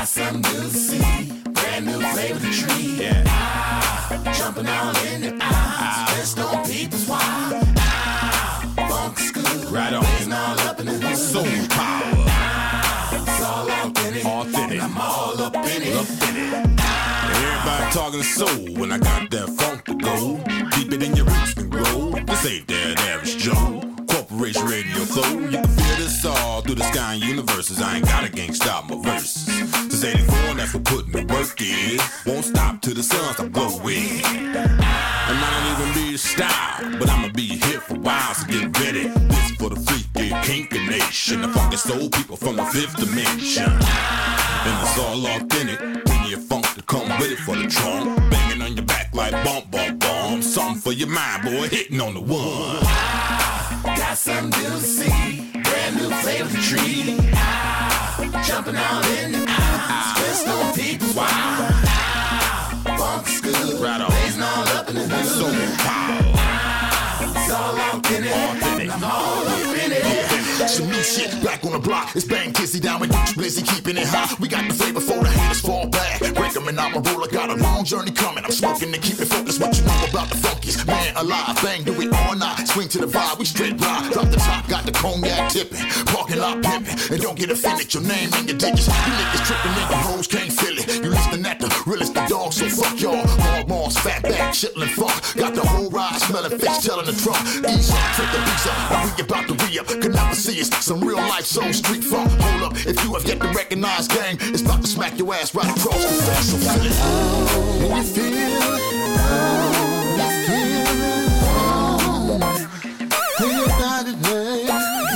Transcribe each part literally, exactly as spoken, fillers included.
something new to see, brand new flavor of the tree. Yeah. Ah, jumping all in the aisles, best on people's wild. Ah, funk school, right on, blazing all up in the hood. Soul power. Ah, it's all authentic, authentic. I'm all up in it, up in it. Ah, everybody talking soul when I got that funk to go. Deep it in your roots and grow. This ain't that average Joe. Corporation radio flow, you can feel this all through the sky and universes. I ain't got a gang stop my verses. Since eighty-four, that's what putting the work in. Won't stop till the sun stop glowing. I might not even be a star, but I'ma be here for a while, so get ready. This for the freaky kinky nation, the funky soul people from the fifth dimension. And it's all authentic, bring your funk to come with it for the trunk. Banging on your back like bump, bump, bump. Something for your mind, boy, hitting on the one. Got something new to see, brand new flavor of the tree. Ah, jumping all in the aisles, best on people's wild. Ah, funk school, right on, blazing all up in the hood. Soul power. Ah, it's all authentic, authentic. I'm all up in it. Some new shit, back on the block. It's Bang Kizzy down with Dukes Blizzy, keeping it hot. We got the flavor for the haters, fall back. Break them and I'm a ruler, got a long journey coming. I'm smoking to keep it focused. What you know about the funkies? Man alive, Bang, do it all night. Swing to the vibe, we straight ride. Drop the top, got the cognac tipping. Parking lot pimping. And don't get offended, your name in your digits. You niggas tripping, nigga, hoes can't feel it. You listening at the realest the dog, so fuck y'all. Hard balls, fat back, chillin' funk. Got the whole ride, smelling fish, telling the trunk. Ease up, take the beats up. Now we about to re-up. Could never see us. Some real life soul street funk. Hold up, if you have yet to recognize gang, it's about to smack your ass right across the face. So feel it. Oh, you feel it. Oh, you feel it. Oh, feel your body, baby.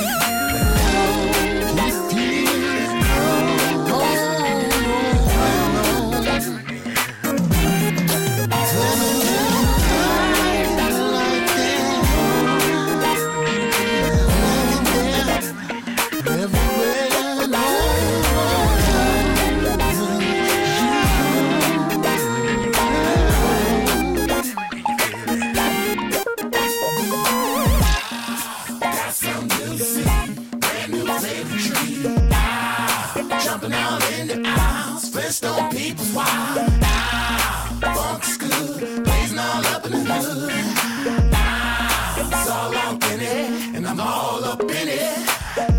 On people's wild. Ah, funk school, blazing all up in the hood. Ah, it's all authentic, and I'm all up in it.